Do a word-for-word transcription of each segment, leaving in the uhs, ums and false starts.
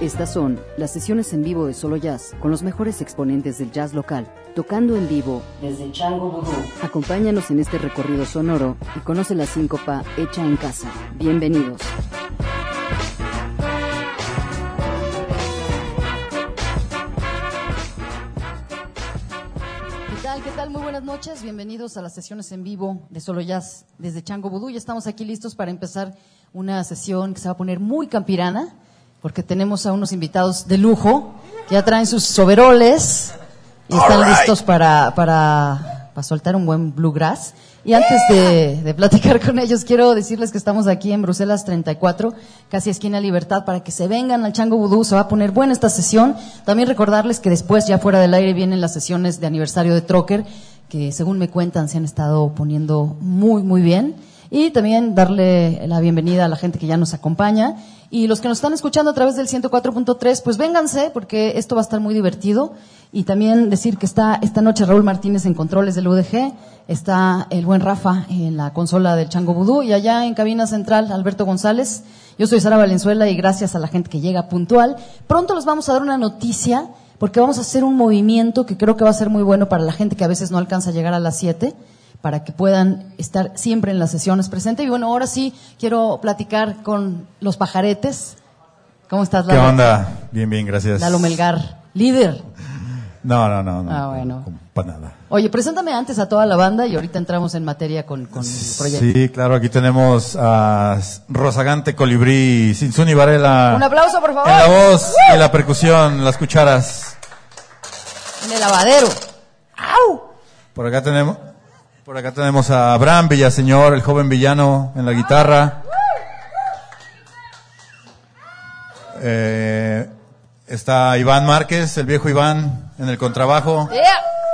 Estas son las sesiones en vivo de Solo Jazz, con los mejores exponentes del jazz local, tocando en vivo desde Chango Vudú. Acompáñanos en este recorrido sonoro y conoce la síncopa hecha en casa. Bienvenidos. ¿Qué tal? ¿Qué tal? Muy buenas noches. Bienvenidos a las sesiones en vivo de Solo Jazz desde Chango Vudú. Ya estamos aquí listos para empezar una sesión que se va a poner muy campirana, porque tenemos a unos invitados de lujo que ya traen sus overoles y están right. listos para, para, para soltar un buen bluegrass. Y antes de, de platicar con ellos, quiero decirles que estamos aquí en Bruselas treinta y cuatro, casi esquina Libertad, para que se vengan al Chango Vudú. Se va a poner buena esta sesión. También recordarles que después, ya fuera del aire, vienen las sesiones de aniversario de Trocker, que según me cuentan se han estado poniendo muy, muy bien. Y también darle la bienvenida a la gente que ya nos acompaña. Y los que nos están escuchando a través del ciento cuatro punto tres, pues vénganse, porque esto va a estar muy divertido. Y también decir que está esta noche Raúl Martínez en controles del U D G, está el buen Rafa en la consola del Chango Vudú, y allá en cabina central Alberto González. Yo soy Sara Valenzuela, y gracias a la gente que llega puntual. Pronto les vamos a dar una noticia, porque vamos a hacer un movimiento que creo que va a ser muy bueno para la gente que a veces no alcanza a llegar a las siete, para que puedan estar siempre en las sesiones presentes. Y bueno, ahora sí quiero platicar con los pajaretes. ¿Cómo estás, Lalo? ¿Qué onda? Bien, bien, gracias. Lalo Melgar, líder. No, no, no, no. Ah, bueno. Para nada. Oye, preséntame antes a toda la banda y ahorita entramos en materia con, con el proyecto. Sí, claro, aquí tenemos a Rozagante Colibrí, Sinsuni Varela. Un aplauso, por favor. En la voz ¡Uh! Y la percusión, las cucharas. En el lavadero. ¡Au! Por acá tenemos... Por acá tenemos a Abraham Villaseñor, el joven villano, en la guitarra. Eh, está Iván Márquez, el viejo Iván, en el contrabajo. Yeah.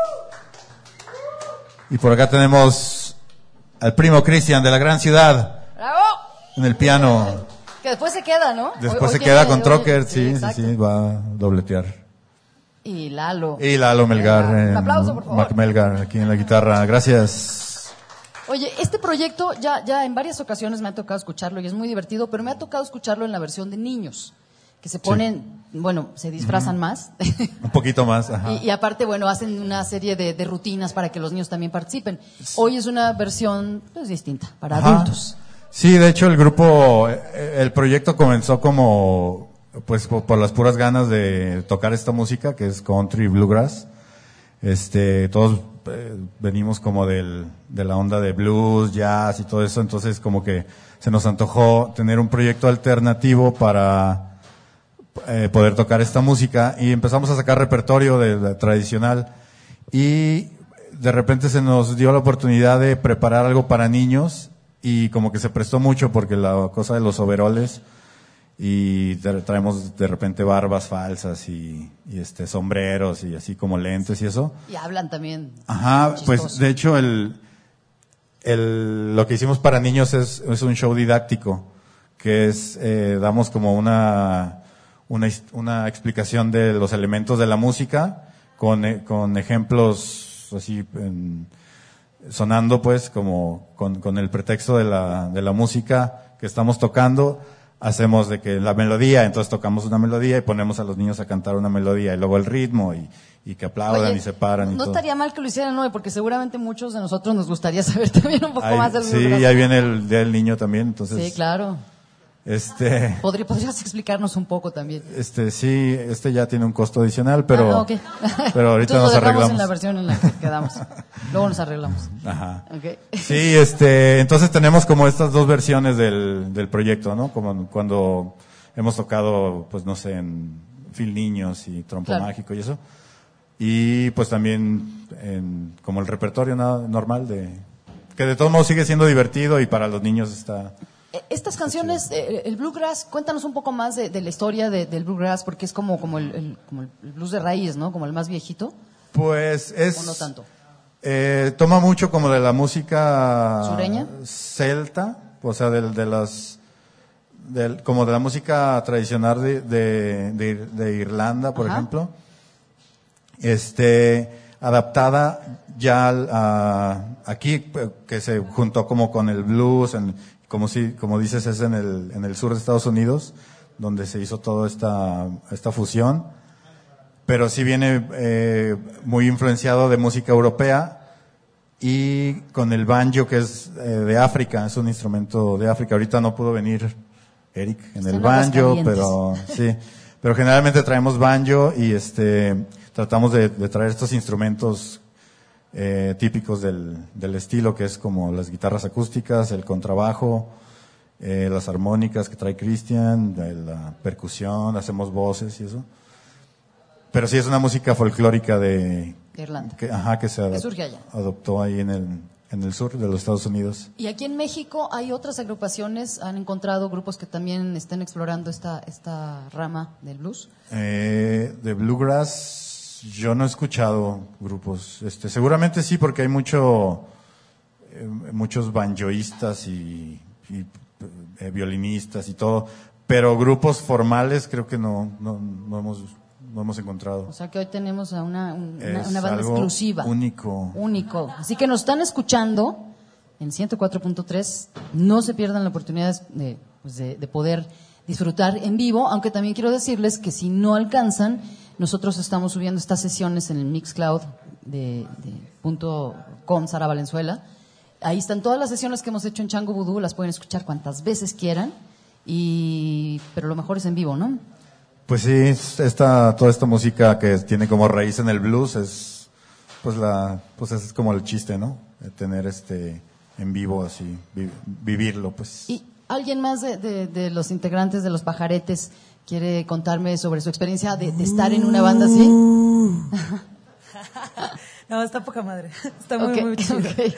Y por acá tenemos al primo Cristian, de la gran ciudad. ¡Bravo! En el piano. Que después se queda, ¿no? Después hoy, se hoy queda tiene, con hoy, Trocker, sí, sí, sí, sí, va a dobletear. Y Lalo. Y Lalo Melgar. Un eh, aplauso, por favor. Mac Melgar, aquí en la guitarra. Gracias. Oye, este proyecto ya, ya en varias ocasiones me ha tocado escucharlo y es muy divertido, pero me ha tocado escucharlo en la versión de niños, que se ponen, sí. bueno, se disfrazan uh-huh. más. Un poquito más, ajá. Y, y aparte, bueno, hacen una serie de, de rutinas para que los niños también participen. Hoy es una versión, pues, distinta, para ajá. adultos. Sí, de hecho el grupo, el proyecto comenzó como... pues por, por las puras ganas de tocar esta música que es country bluegrass. Este, todos eh, venimos como del, de la onda de blues, jazz y todo eso, entonces como que se nos antojó tener un proyecto alternativo para eh, poder tocar esta música, y empezamos a sacar repertorio de, de tradicional, y de repente se nos dio la oportunidad de preparar algo para niños, y como que se prestó mucho porque la cosa de los overoles, y traemos de repente barbas falsas y, y este sombreros y así como lentes y eso. Y hablan también. Ajá, chistoso. Pues de hecho el, el lo que hicimos para niños es, es un show didáctico, que es eh, damos como una, una una explicación de los elementos de la música con con ejemplos así en, sonando pues como con con el pretexto de la de la música que estamos tocando. Hacemos de que la melodía, entonces tocamos una melodía y ponemos a los niños a cantar una melodía, y luego el ritmo, y, y que aplaudan. Oye, y se paran. Y no todo. Estaría mal que lo hicieran, ¿no? Porque seguramente muchos de nosotros nos gustaría saber también un poco ahí, más del Sí, y ahí viene el Día del Niño también, entonces. Sí, claro. Este. ¿Podría, ¿Podrías explicarnos un poco también? Este, sí, este ya tiene un costo adicional, pero. Ah, okay. Pero ahorita nos arreglamos. Entonces en la versión en la que quedamos. Luego nos arreglamos. Ajá. Okay. Sí, este, entonces tenemos como estas dos versiones del, del proyecto, ¿no? Como cuando hemos tocado, pues no sé, en Phil Niños y Trompo claro. Mágico y eso. Y pues también en, como el repertorio nada, normal de, que de todos modos sigue siendo divertido y para los niños está. Estas canciones, eh, el bluegrass, cuéntanos un poco más de, de la historia de, del bluegrass, porque es como, como, el, el, como el blues de raíz, ¿no? Como el más viejito. Pues es... ¿O no tanto? Eh, toma mucho como de la música... ¿Sureña? Celta, o sea, de, de las... De, como de la música tradicional de, de, de, de Irlanda, por Ajá. ejemplo. Este, adaptada ya a, aquí, que se juntó como con el blues, en, como si, como dices, es en el, en el sur de Estados Unidos, donde se hizo toda esta, esta fusión, pero sí viene eh, muy influenciado de música europea y con el banjo, que es eh, de África, es un instrumento de África. Ahorita no pudo venir Eric en Están el banjo, Aguascalientes. pero sí, pero generalmente traemos banjo y este tratamos de, de traer estos instrumentos eh, típicos del, del estilo, que es como las guitarras acústicas, el contrabajo, eh, las armónicas que trae Cristian, la percusión, hacemos voces y eso. Pero sí es una música folclórica de Irlanda. Que, ajá, que se adop- Que surge allá. adoptó ahí en el, en el sur de los Estados Unidos. Y aquí en México hay otras agrupaciones, han encontrado grupos que también estén explorando esta, esta rama del blues. Eh, de Bluegrass, yo no he escuchado grupos. Este, seguramente sí, porque hay mucho, eh, muchos banjoístas y, y eh, violinistas y todo. Pero grupos formales creo que no, no, no hemos, no hemos encontrado. O sea que hoy tenemos a una, un- una, Es una banda algo exclusiva. único. Único. Así que nos están escuchando en ciento cuatro punto tres. No se pierdan la oportunidad de, pues de, de poder disfrutar en vivo, aunque también quiero decirles que si no alcanzan, nosotros estamos subiendo estas sesiones en el Mixcloud de, de punto com Sara Valenzuela. Ahí están todas las sesiones que hemos hecho en Chango Vudú, las pueden escuchar cuantas veces quieran, y pero lo mejor es en vivo, ¿no? Pues sí, esta, toda esta música que tiene como raíz en el blues es, pues la, pues es como el chiste, ¿no? De tener este, en vivo así, vi- vivirlo, pues. ¿Y alguien más de, de, de los integrantes de Los Pajaretes quiere contarme sobre su experiencia de, de estar en una banda así? No, está poca madre. Está muy, Ok, muy chido. ok.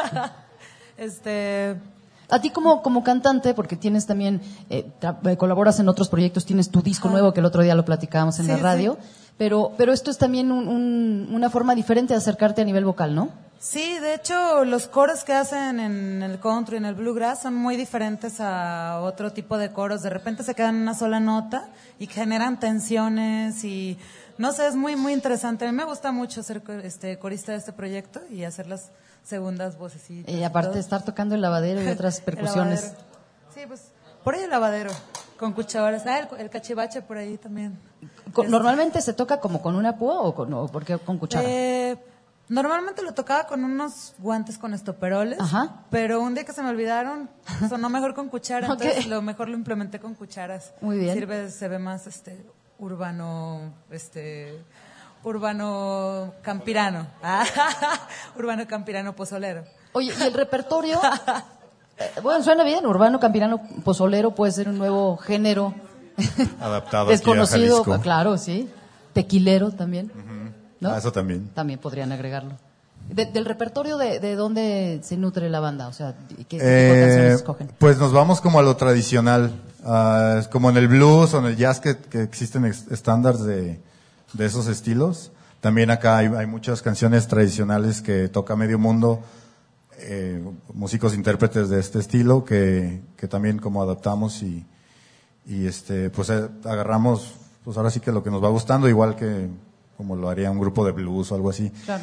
Este, A ti como, como cantante, porque tienes también, eh, tra- eh, colaboras en otros proyectos, tienes tu disco nuevo que el otro día lo platicábamos en Sí, la radio, sí. pero, pero esto es también un- un- una forma diferente de acercarte a nivel vocal, ¿no? sí, de hecho, los coros que hacen en el country, en el bluegrass, son muy diferentes a otro tipo de coros. De repente se quedan en una sola nota y generan tensiones y, no sé, es muy, muy interesante. A mí me gusta mucho ser co- este, corista de este proyecto y hacer las segundas vocecitas. Y aparte todo. de estar tocando el lavadero y otras El percusiones. lavadero. Sí, pues, por ahí el lavadero, con cucharas. Ah, el, el cachivache por ahí también. Co- Es- ¿Normalmente se toca como con una púa o con, o porque con cuchara? Eh, normalmente lo tocaba con unos guantes con estoperoles, Ajá. pero un día que se me olvidaron, sonó mejor con cuchara, Ok. entonces lo mejor lo implementé con cucharas. Muy bien. Sirve, se ve más este urbano, este urbano campirano. Urbano campirano pozolero. Oye, ¿y el repertorio? Eh, bueno, suena bien, urbano, campirano, pozolero puede ser un nuevo género Adaptado aquí a desconocido, Jalisco. claro, sí. Tequilero también, ¿no? Ah, eso también. También podrían agregarlo. De- del repertorio, de, ¿de dónde se nutre la banda? O sea, ¿qué tipo de Eh, canciones escogen? pues nos vamos como a lo tradicional, ah, como en el blues o en el jazz que, que existen ex- estándares de, de esos estilos. También acá hay, hay muchas canciones tradicionales que toca medio mundo, eh, músicos intérpretes de este estilo que, que también como adaptamos y, y este pues eh, agarramos pues ahora sí que lo que nos va gustando, igual que como lo haría un grupo de blues o algo así. Claro.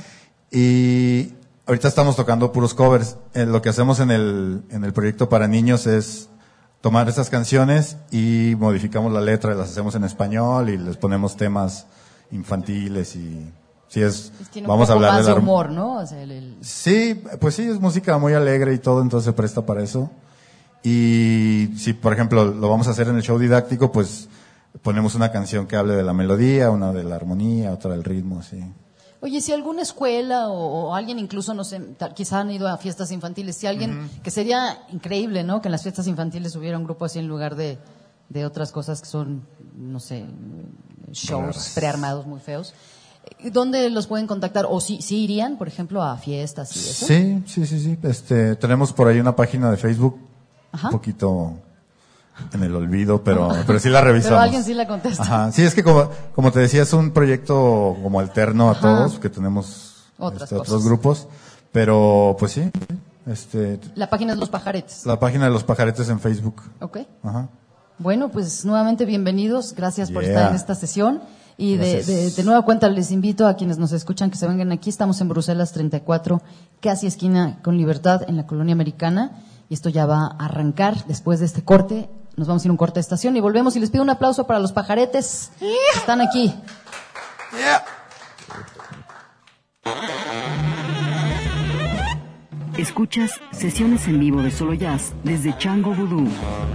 Y ahorita estamos tocando puros covers. Eh, lo que hacemos en el, en el proyecto para niños es tomar esas canciones y modificamos la letra, y las hacemos en español y les ponemos temas infantiles y sí es, Pues tiene un vamos a poco hablar más de de la- humor, ¿no? O sea, el- el- Sí, pues sí, es música muy alegre y todo, entonces se presta para eso. Y si, por ejemplo, lo vamos a hacer en el show didáctico, pues ponemos una canción que hable de la melodía, una de la armonía, otra del ritmo, sí. Oye, si alguna escuela o, o alguien incluso, no sé, ta- quizá han ido a fiestas infantiles, si alguien, que sería increíble, ¿no? Que en las fiestas infantiles hubiera un grupo así en lugar de, de otras cosas que son, no sé, shows Raras. prearmados muy feos. Eh, ¿Dónde los pueden contactar? O si, si irían, por ejemplo, a fiestas y eso. Sí, sí, sí, sí. Este, tenemos por ahí una página de Facebook, Ajá. un poquito en el olvido, pero, pero sí la revisamos. Pero alguien sí la contesta. Ajá. Sí, es que como, como te decía, es un proyecto como alterno a Ajá. todos, que tenemos Otras este, cosas. otros grupos, pero pues sí, este, La página de Los Pajaretes. la página de los pajaretes en Facebook. Ok. Ajá. Bueno, pues nuevamente bienvenidos. Gracias por Yeah. estar en esta sesión. Y de, Gracias. de, de nueva cuenta les invito a quienes nos escuchan que se vengan aquí. Estamos en Bruselas treinta y cuatro, casi esquina con Libertad, en la colonia americana. Y esto ya va a arrancar después de este corte nos vamos a ir a un corte de estación y volvemos y les pido un aplauso para los pajaretes que están aquí. Yeah. Escuchas sesiones en vivo de Solo Jazz desde Chango Vudú.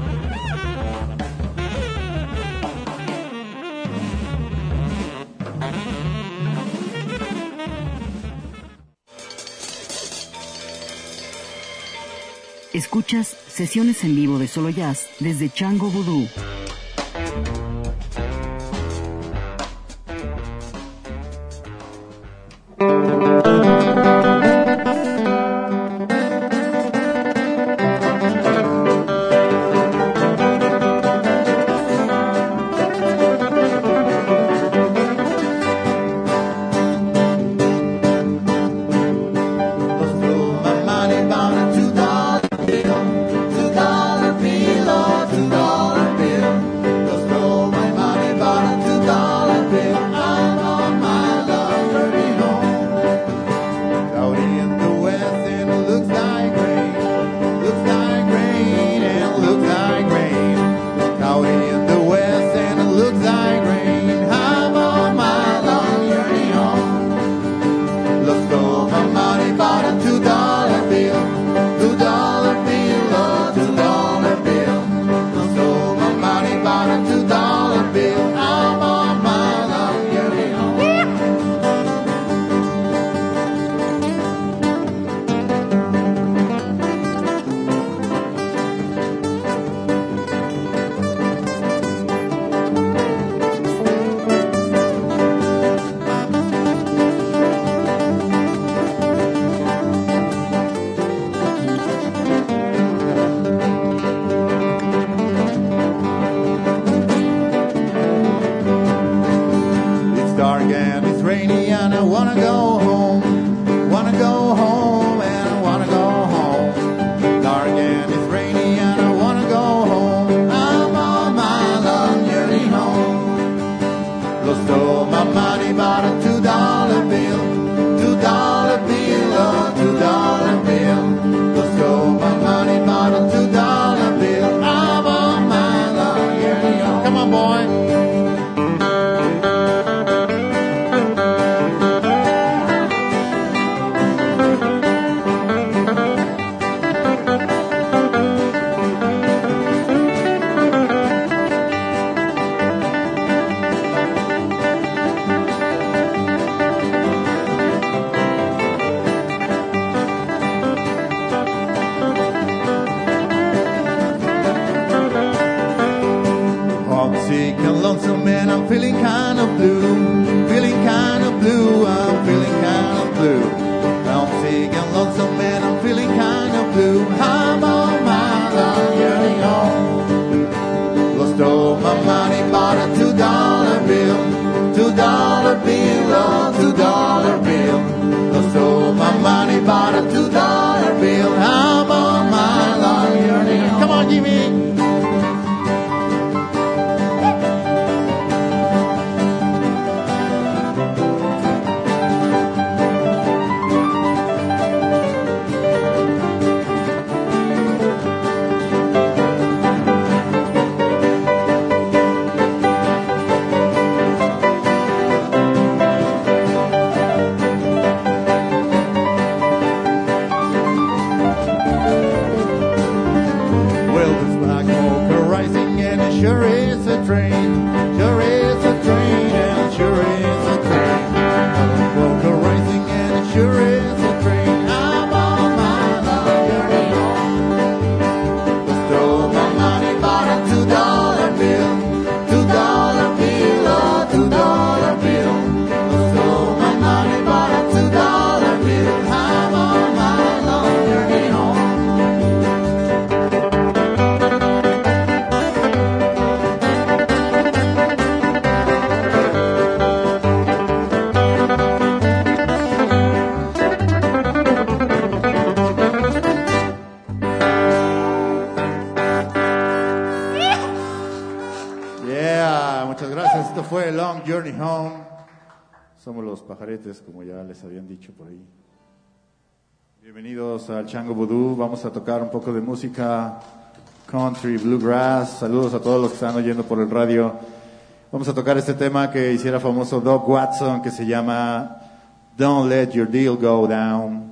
Escuchas sesiones en vivo de Solo Jazz desde Chango Vudú. Como ya les habían dicho por ahí. Bienvenidos al Chango Vudú. Vamos a tocar un poco de música country, bluegrass. Saludos a todos los que están oyendo por el radio. Vamos a tocar este tema que hiciera famoso Doc Watson, que se llama Don't Let Your Deal Go Down.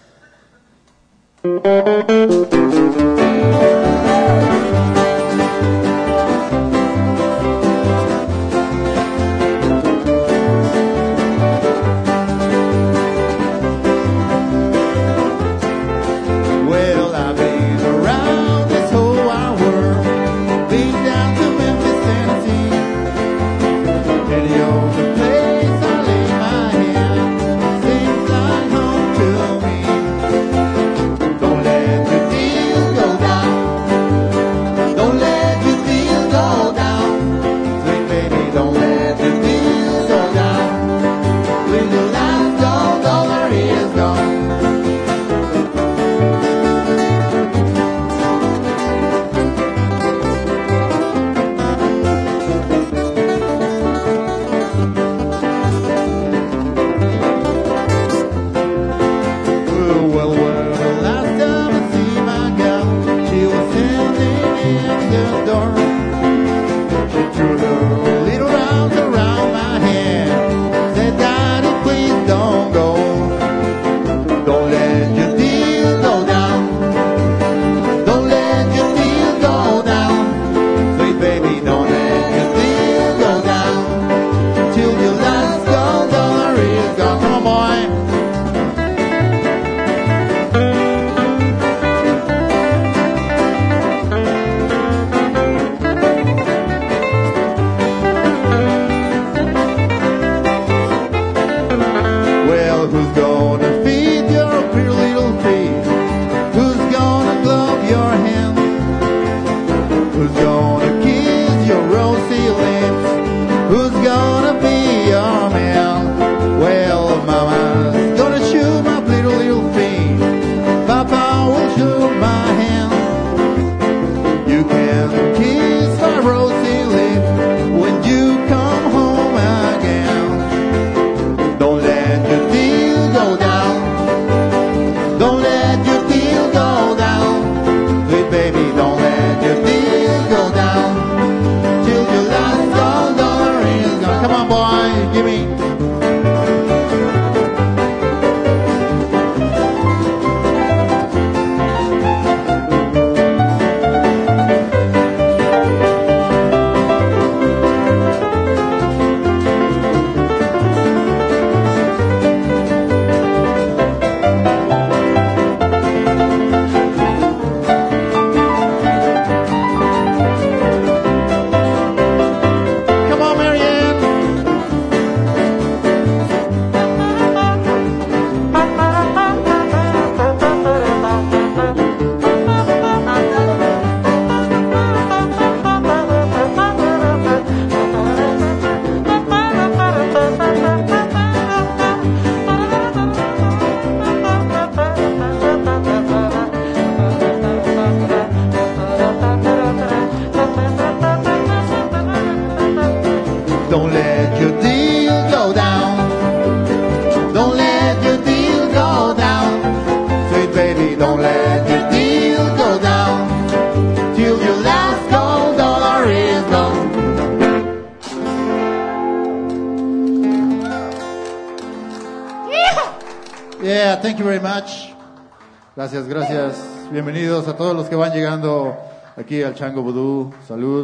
Gracias, gracias. Bienvenidos a todos los que van llegando aquí al Chango Vudú. Salud.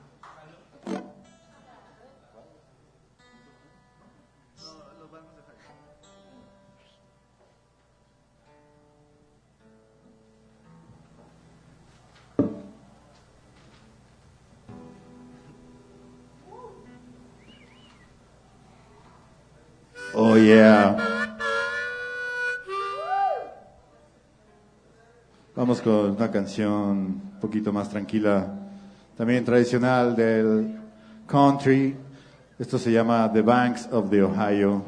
Oh yeah. Vamos con una canción un poquito más tranquila, también tradicional del country. Esto se llama The Banks of the Ohio.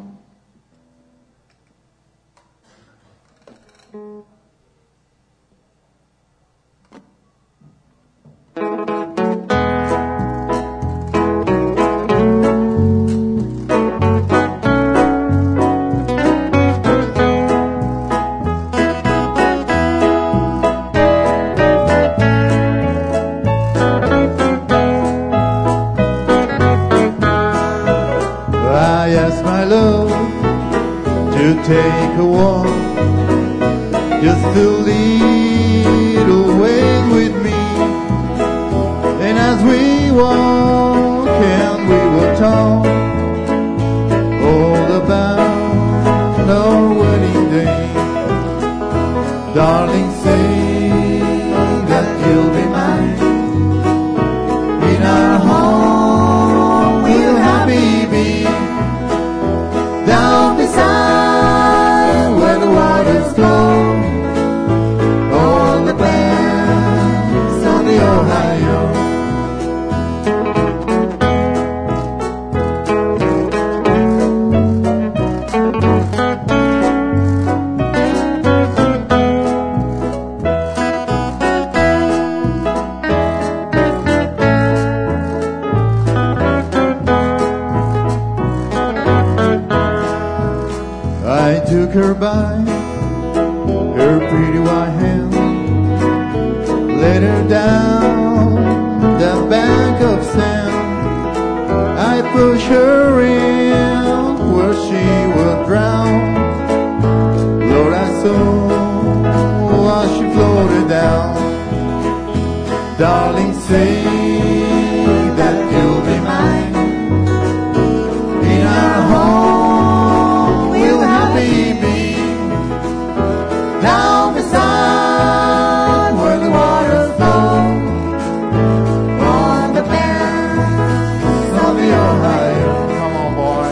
her by her pretty white hand, let her down the bank of sand. I push her in where she would drown. Lord, I saw as she floated down. Darling, say that you'll be mine. In our home we'll happy be, down beside where the waters flow, on the banks of the Ohio. Come on, boy.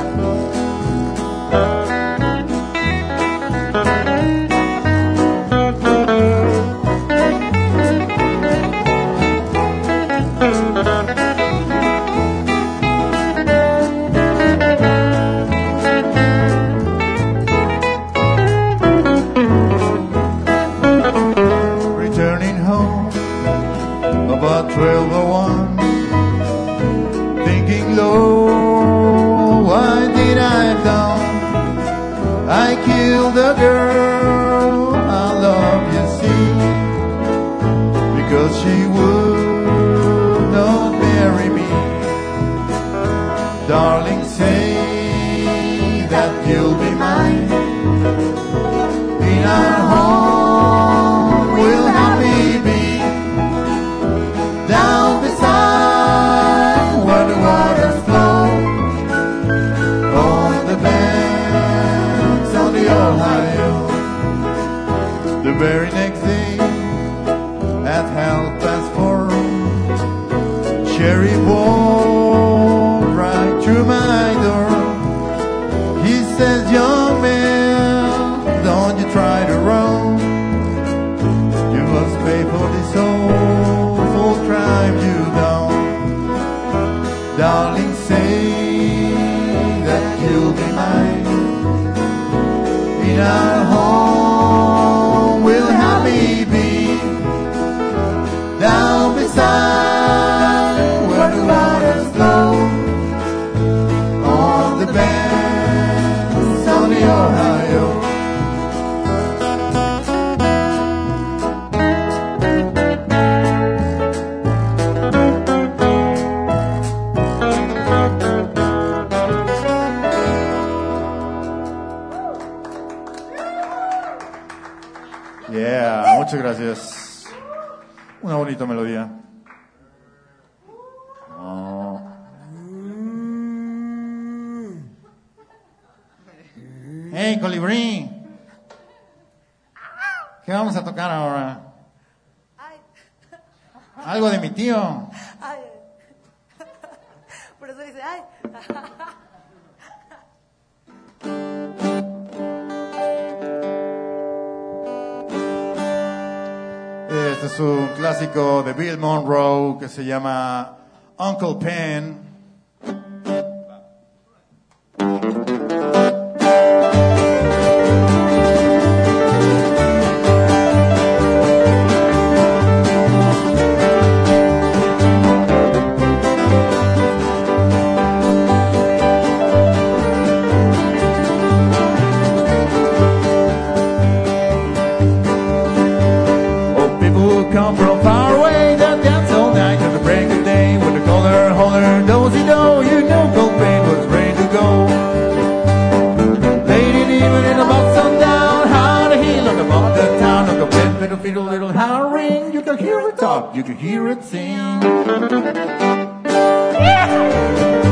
Returning home about twelve oh one, thinking, Lord, why did I have done? I killed the girl I love, you see, because she would not marry me. Darling, say that you'll be mine. In our home we'll happy be, down beside where the waters flow, on the banks of the Ohio. The very next day at half past four, Sheriff walked right through my door. He says, young man, don't you try to run. You must pay for this awful crime you've done. Darling, say that you'll be mine. In our home we'll happy be, down beside where the waters flow, on the banks of the Ohio. Yeah, muchas gracias. Una bonita melodía. Oh. Hey, colibrí. ¿Qué vamos a tocar ahora? Algo de mi tío. Ay. Por eso dice, ay. Este es un clásico de Bill Monroe que se llama Uncle Pen. Come from far away, that dance all night till the break of day. With the collar, holler, dozy do, you know Uncle Pen was ready to go. Late in the evening, about sundown, how the hill on above the town. Uncle Pen, little fiddle, little howling, you can hear it talk, you can hear it sing. Yeah!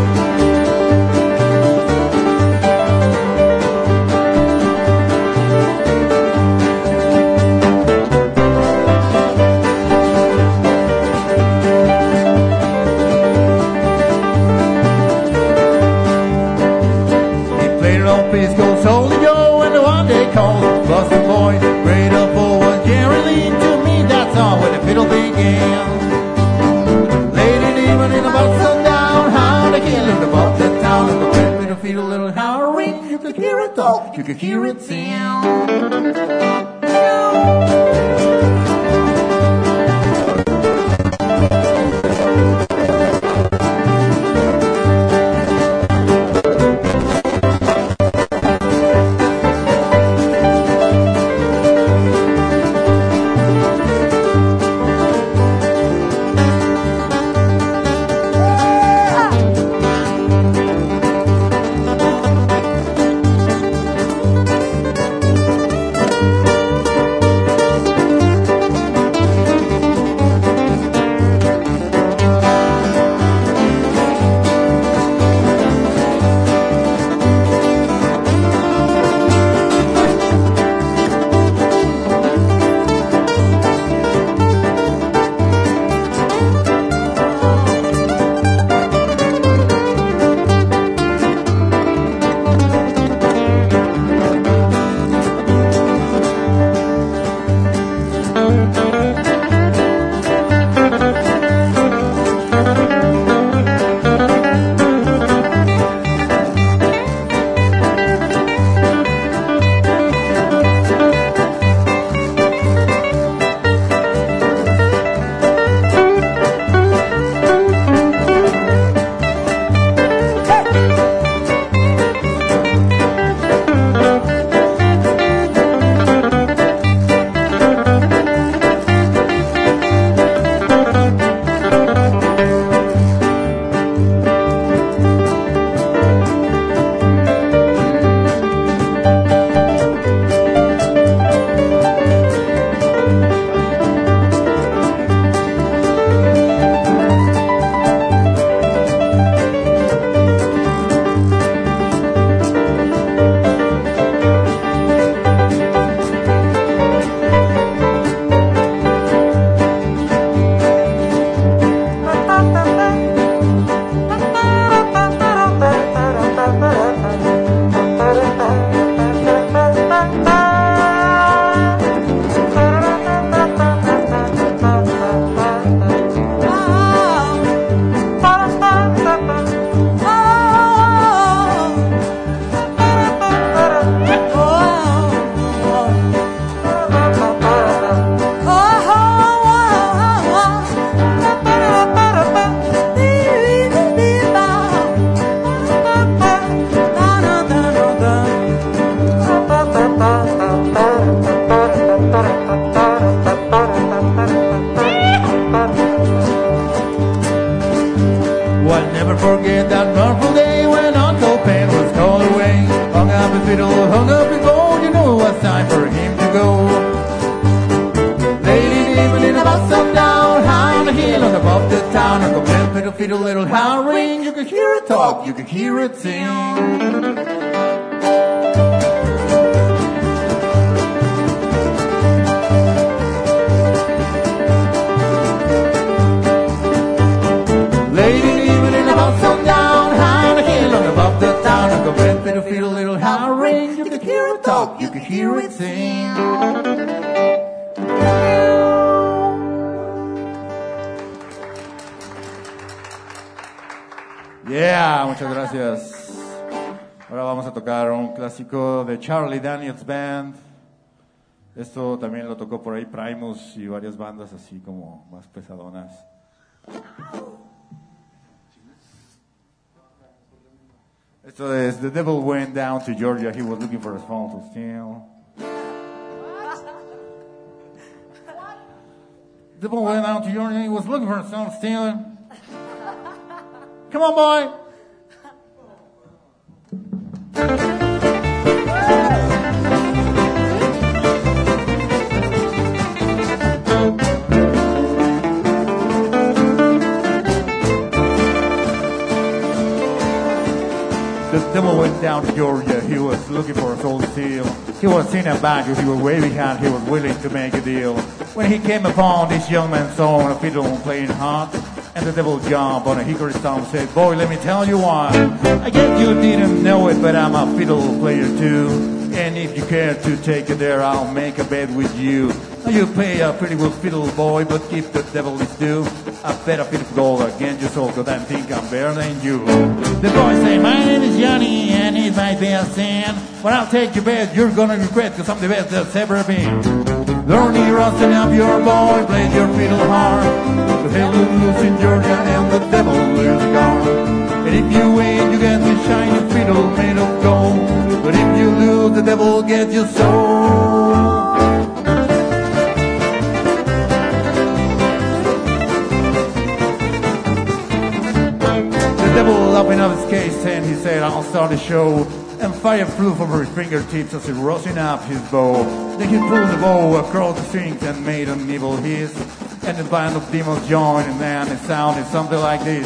Please go solely Joe, and the one they call Buster Boy. Great up forward, Jerry Lee, to me that's all where the fiddle began. Late in the evening about sundown, how they kill him above the town. And the red fiddle fiddle little howling, you could hear it talk, you could hear it sound. the fiddle, little hand ring. You can hear it talk, you can hear it sing. Late in the evening, about sundown, high on the hill and above the town, I go red fiddle, fiddle, little hand ring. You can hear it talk, you can hear it sing. Yeah, muchas gracias. Ahora vamos a tocar un clásico de Charlie Daniels Band. Esto también lo tocó por ahí Primus y varias bandas así como más pesadonas. Esto es The Devil Went Down to Georgia. He was looking for his phone to steal. The devil went down to Georgia. He was looking for his phone to steal. Come on, boy. The devil went down to Georgia. He was looking for a soul to steal. He was in a bank. He was waving hand. He was willing to make a deal. When he came upon this young man's song, a fiddle playing hot, and the devil jumped on a hickory stump, said, "Boy, let me tell you why. I guess you didn't know it, but I'm a fiddle player too. And if you care to take it there, I'll make a bet with you. Now you play a pretty good fiddle, boy, but give the devil his due. I bet a bit of gold against your soul, cause I think I'm better than you." The boy say, "My name is Johnny, and it might be a sin, but I'll take your bet, you're gonna regret, cause I'm the best that's ever been. Learn your rusting up your boy, play your fiddle hard. The hell loose in Georgia, and the devil is gone. And if you win, you get this shiny fiddle made of gold. But if you lose, the devil gets your soul." The devil opened up his case and he said, "I'll start the show." And fire flew from his fingertips as he rosin up his bow. Then he pulled the bow across the strings and made an evil hiss. And the band of demons joined, and then it sounded something like this.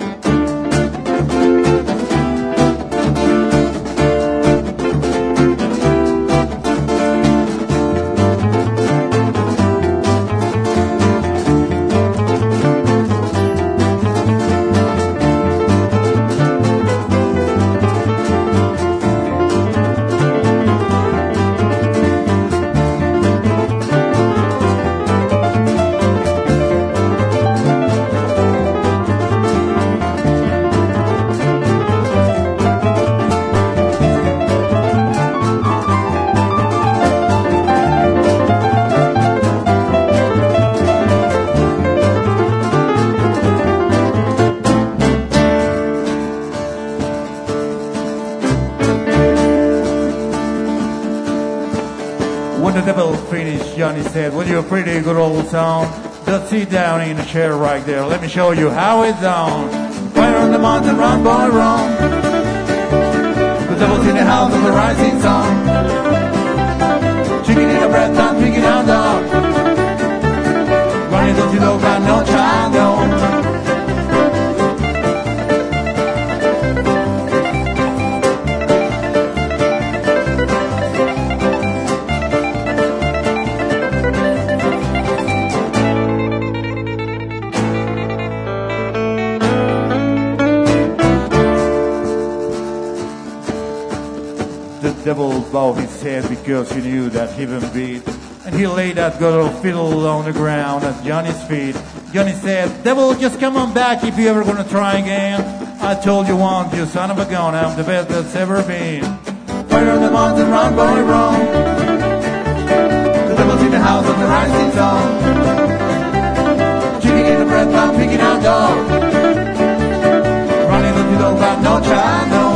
Johnny said, "Well, you're a pretty good old song. Just sit down in a chair right there. Let me show you how it's done. Fire on the mountain, run, boy, run. The devil's in the house of the rising sun. Chicken in a bread pan, picking out dog. Running, don't you know, got no child, no." The devil bowed his head because he knew that heaven beat. And he laid that good old fiddle on the ground at Johnny's feet. Johnny said, "Devil, just come on back if you ever gonna try again. I told you once, you son of a gun, I'm the best that's ever been. Fire on the mountain, run, boy, run. The devil's in the house of the rising sun. Chicken in the bread pan, picking out dog. Running up, you don't got no child, no."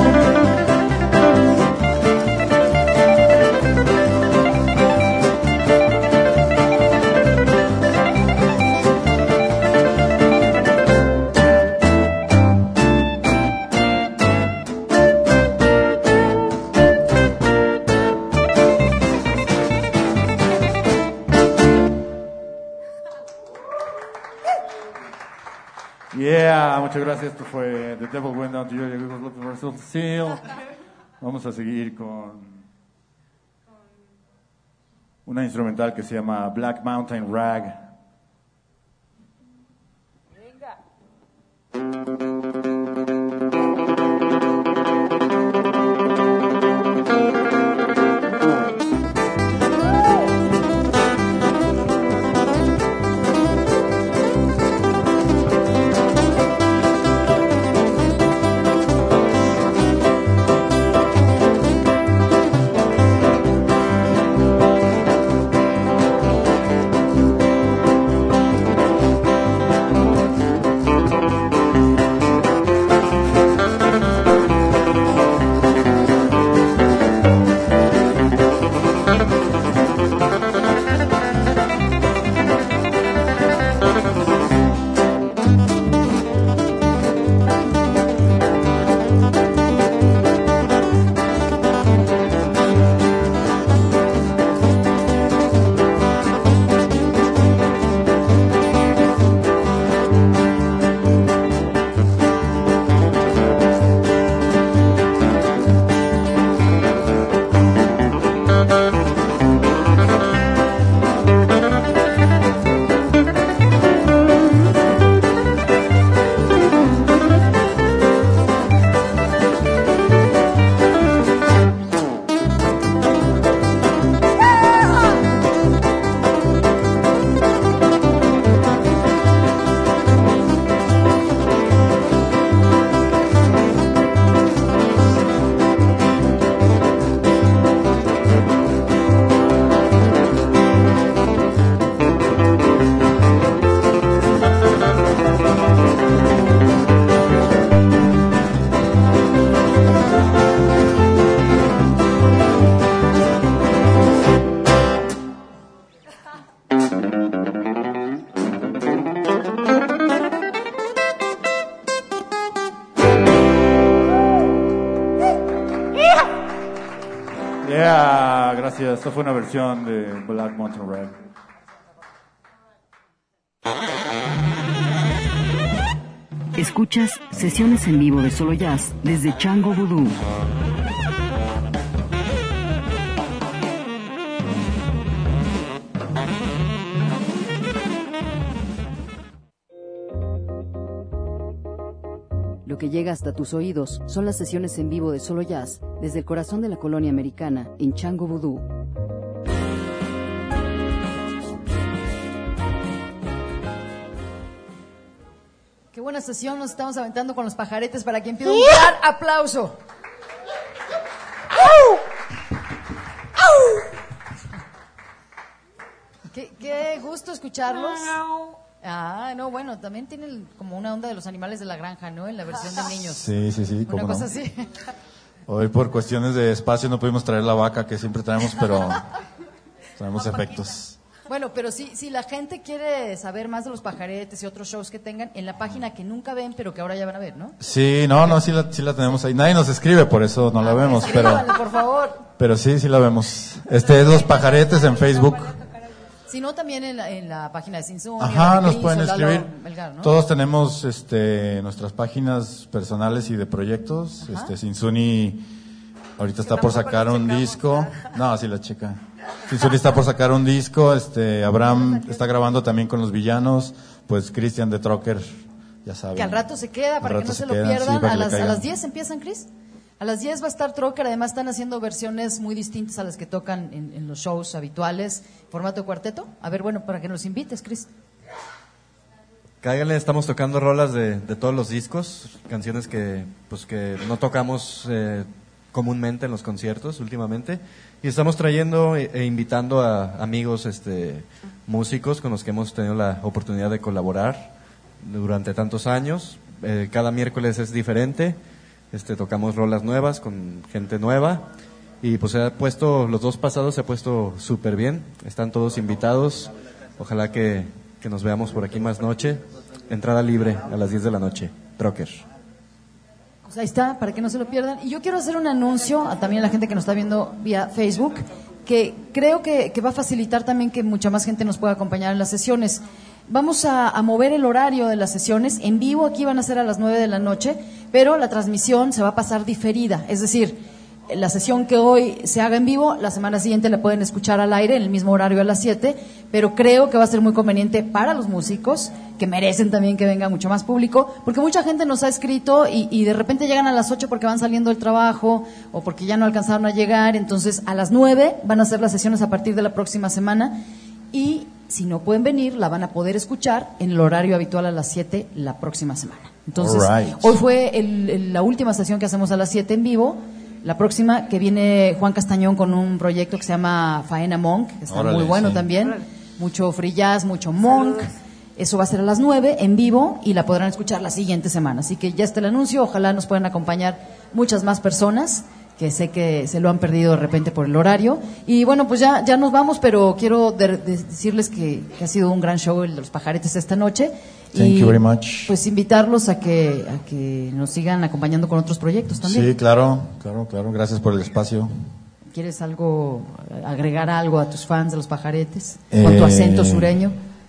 Yeah, muchas gracias. Esto fue The Devil Went Down to Georgia. We was looking for Silver Seal. Vamos a seguir con una instrumental que se llama Black Mountain Rag. Yeah, gracias. Esta fue una versión de Black Mountain Rag. Escuchas sesiones en vivo de Solo Jazz desde Chango Voodoo. Lo que llega hasta tus oídos son las sesiones en vivo de Solo Jazz desde el corazón de la colonia americana en Chango Voodoo. Qué buena sesión nos estamos aventando con los pajaretes, para quien pido un gran aplauso. Qué, qué gusto escucharlos. Ah, no, bueno, también tienen como una onda de los animales de la granja, ¿no? En la versión de niños. Sí, sí, sí, cómo Una cosa no. así. Hoy por cuestiones de espacio no pudimos traer la vaca que siempre traemos, pero traemos efectos. Bueno, pero sí, si la gente quiere saber más de los pajaretes y otros shows que tengan, en la página que nunca ven, pero que ahora ya van a ver, ¿no? Sí, no, no, sí la, sí la tenemos ahí. Nadie nos escribe, por eso no la vemos, pero, Escríbanle, por favor. pero sí, sí la vemos. Este es Los Pajaretes en Facebook. Si no, también en la, en la página de Sinsun. Ajá, nos pueden escribir. Melgar, ¿no? Todos tenemos este, nuestras páginas personales y de proyectos. Ajá. Este, Sinsuni ahorita está por sacar un disco. No, sí la checa. Sinsuni está por sacar un disco. Este, Abraham está grabando también con los villanos. Pues Cristian de Trocker, ya saben. Que al rato se queda, para que no se, se lo quedan, pierdan. Sí, para a, que le las, a caigan. las diez empiezan, Chris. A las diez va a estar Trocker, además están haciendo versiones muy distintas a las que tocan en, en los shows habituales, formato cuarteto. A ver, bueno, para que nos invites, Chris. Cáiganle, estamos tocando rolas de, de todos los discos, canciones que pues que no tocamos eh, comúnmente en los conciertos últimamente, y estamos trayendo e, e invitando a amigos este músicos con los que hemos tenido la oportunidad de colaborar durante tantos años. Eh, cada miércoles es diferente. Este, tocamos rolas nuevas con gente nueva, y pues se ha puesto, los dos pasados se ha puesto súper bien, están todos invitados, ojalá que, que nos veamos por aquí más noche, entrada libre a las diez de la noche, Trocker. Pues ahí está, para que no se lo pierdan. Y yo quiero hacer un anuncio a también a la gente que nos está viendo vía Facebook, que creo que, que va a facilitar también que mucha más gente nos pueda acompañar en las sesiones. vamos a, a mover el horario de las sesiones. En vivo aquí van a ser a las nueve de la noche, pero la transmisión se va a pasar diferida. Es decir, la sesión que hoy se haga en vivo, la semana siguiente la pueden escuchar al aire en el mismo horario a las siete, pero creo que va a ser muy conveniente para los músicos, que merecen también que venga mucho más público, porque mucha gente nos ha escrito y, y de repente llegan a las ocho porque van saliendo del trabajo o porque ya no alcanzaron a llegar. Entonces a las nueve van a ser las sesiones a partir de la próxima semana, y si no pueden venir, la van a poder escuchar en el horario habitual a las siete la próxima semana. Entonces, Alright. hoy fue el, el, la última sesión que hacemos a las siete en vivo. La próxima, que viene Juan Castañón con un proyecto que se llama Faena Monk, que está Órale, muy bueno sí. también. Mucho free jazz, mucho monk. Eso va a ser a las nueve en vivo y la podrán escuchar la siguiente semana. Así que ya está el anuncio. Ojalá nos puedan acompañar muchas más personas, que sé que se lo han perdido de repente por el horario. Y bueno, pues ya, ya nos vamos, pero quiero de, de decirles que, que ha sido un gran show el de los Pajaretes esta noche. Thank y you very much. Pues invitarlos a que, a que nos sigan acompañando con otros proyectos también. Sí, claro, claro, claro. Gracias por el espacio. ¿Quieres algo, agregar algo a tus fans de los Pajaretes? Con tu Eh, acento sureño.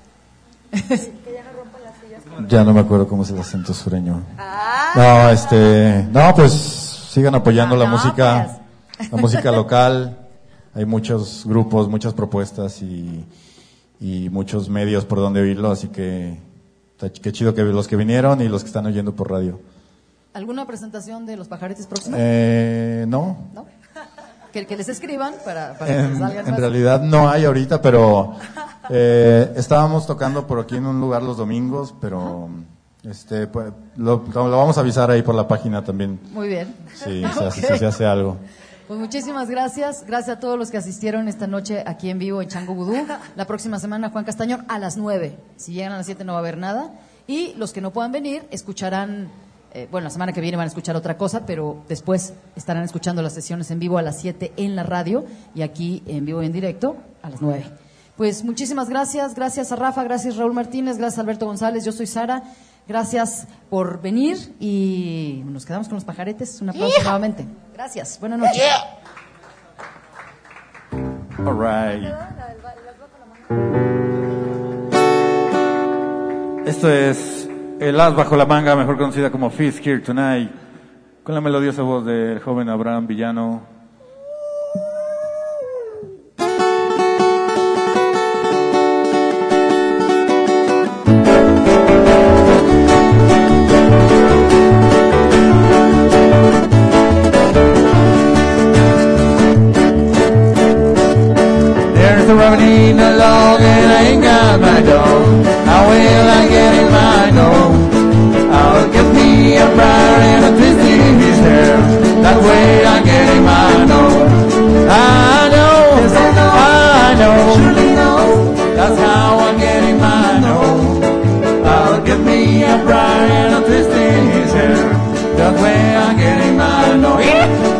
Ya no me acuerdo cómo es el acento sureño. No, este, no, pues sigan apoyando Ah, la no, música, la música local. Hay muchos grupos, muchas propuestas y, y muchos medios por donde oírlo, así que está ch- qué chido que los que vinieron y los que están oyendo por radio. ¿Alguna presentación de los Pajaretes próxima? Eh, no, ¿No? Que, que les escriban para, para que les en, salgan en más. realidad no hay ahorita, pero eh, estábamos tocando por aquí en un lugar los domingos, pero este pues, lo, lo vamos a avisar ahí por la página también. Muy bien. Sí, se hace, Ok. si se hace algo. Pues muchísimas gracias. Gracias a todos los que asistieron esta noche aquí en vivo en Chango Vudú. La próxima semana Juan Castañón a las nueve. Si llegan a las siete no va a haber nada. Y los que no puedan venir escucharán, eh, bueno, la semana que viene van a escuchar otra cosa, pero después estarán escuchando las sesiones en vivo a las siete en la radio y aquí en vivo y en directo a las nueve. Pues muchísimas gracias. Gracias a Rafa, gracias Raúl Martínez, gracias a Alberto González. Yo soy Sara. Gracias por venir y nos quedamos con los Pajaretes. Un aplauso nuevamente. Gracias. Buenas noches. All right. Esto es El As Bajo la Manga, mejor conocida como Feast Here Tonight, con la melodiosa voz del joven Abraham Villano. There's a rabbit in a log and I ain't got my dog. How will I get in my nose? I'll get me a briar and a twist in his hair. That way I get in my nose. I know, yes, I know, I know, surely know. That's how I get in my nose. I'll get me a briar and a twist in his hair. That way I get in my nose. Yeah.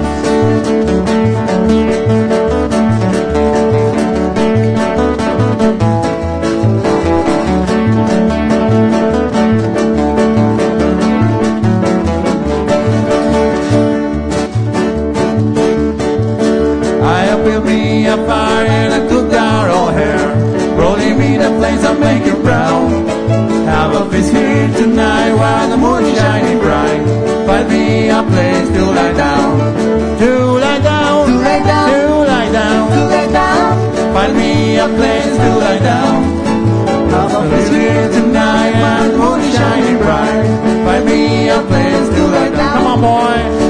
A fire and I cook our old hair, rolling me the flames and make it brown. Have a feast here tonight while the moon's shining bright. Find me a place to lie down, to lie down, to lie down, to lie down, to lie down. Find me a place to lie down. Have a feast here tonight while the moon is shining bright. Find me a place to lie down. Come on, boy.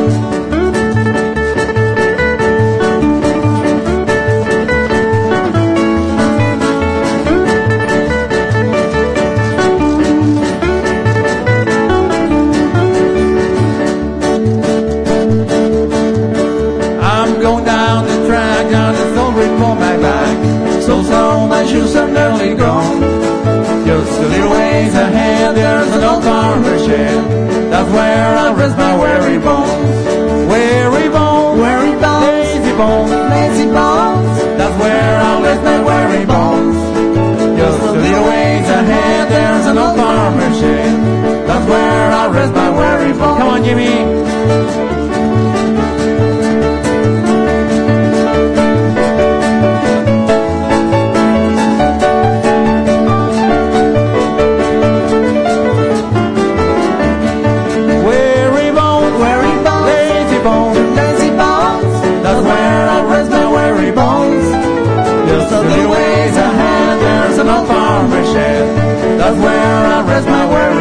Shoes are nearly gone. Just a little ways ahead, there's an old farmer shed. That's where I rest my weary bones. Weary bones, weary bones, lazy bones, lazy bones. That's where I rest my weary bones. Just a little ways ahead, there's an old farmer shed. That's where I rest my weary bones. Come on, Jimmy.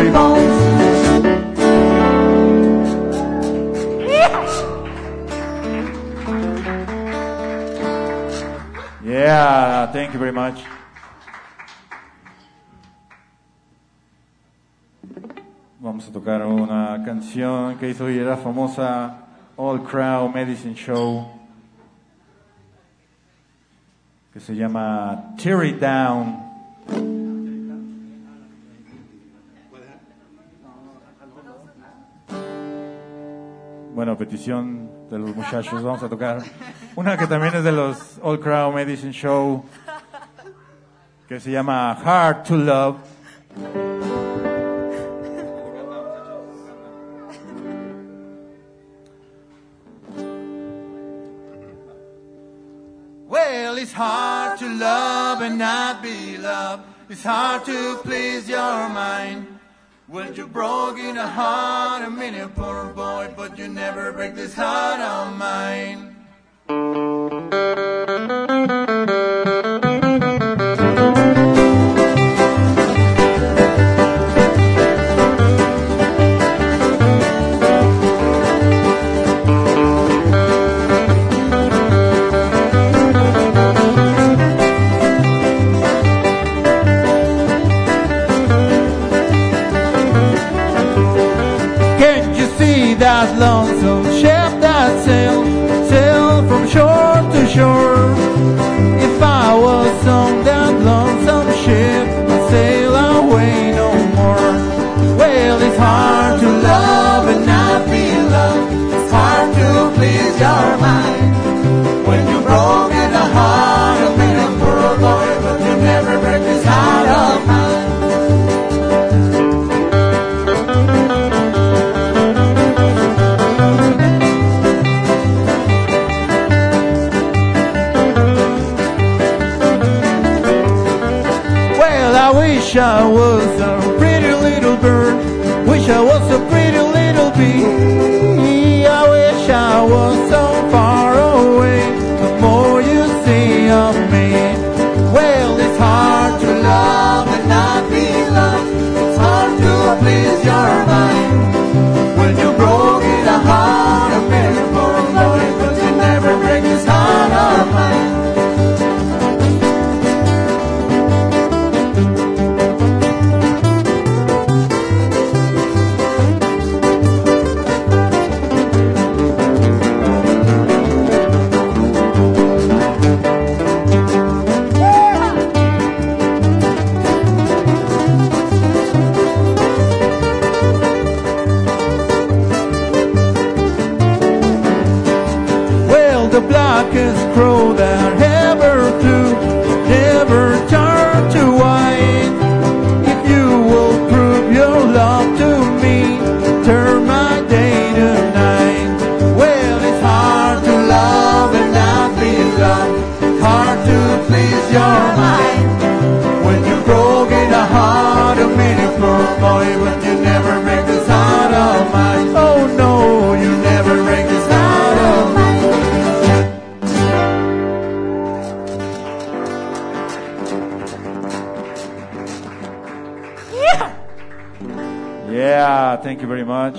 pretty bones. Yeah, thank you very much. Vamos a tocar una canción que hizo y era famosa, All Crowd Medicine Show, que se llama Tear It Down. Bueno, petición de los muchachos, vamos a tocar una que también es de los All Crowd Medicine Show, que se llama Hard to Love. Well, it's hard to love and not be loved. It's hard to please your mind. Well, you broke in a heart, a minute, poor boy, but you never break this heart of mine. That lonesome ship that sailed, sailed from shore to shore. If I was on that lonesome ship, I'd sail away no more. Well, it's hard to love and not be loved. It's hard to please your mind. When you broke in a heart of a poor boy, but you never break this heart of mine. I was a pretty little bird. Wish I was a pretty little bee. I wish I was so far away. The more you see of me. Well, it's hard to love and not be loved. It's hard to please your mind. When you broke in a heart of me, poor boy, but you never break this heart of mine. The blackest crow that ever flew never turned to white. If you will prove your love to me, turn my day to night. Well, it's hard to love and not be loved. Hard to please your mind. When you broke in the heart of me, poor boy, but you never break this heart of mine. Oh no, you never break this heart of mine. Yeah, thank you very much.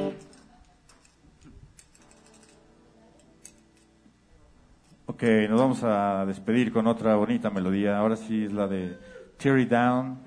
Ok, nos vamos a despedir con otra bonita melodía. Ahora sí es la de Tear It Down.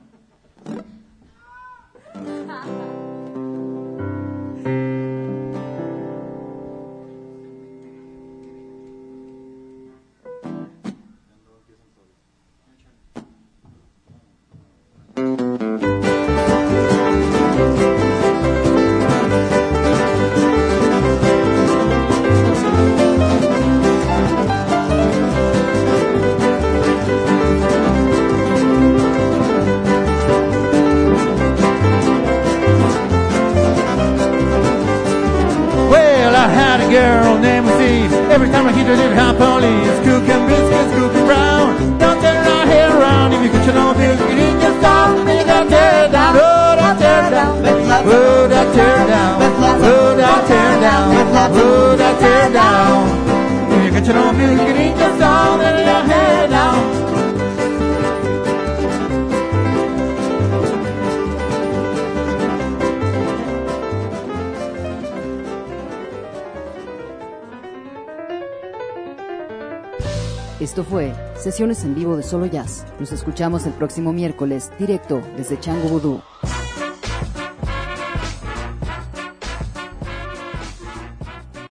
Girl named Steve. Every time I hear the little hot police, cooking biscuits, cooking brown. Don't turn our hair around. If you could, you know, if you can just stop, make that tear down. Would I tear down? Would I tear down? Would I tear down? Would I tear down? If you could, you know, if you can just stop, let your hair down. Esto fue Sesiones en Vivo de Solo Jazz. Nos escuchamos el próximo miércoles, directo desde Chango Vudú.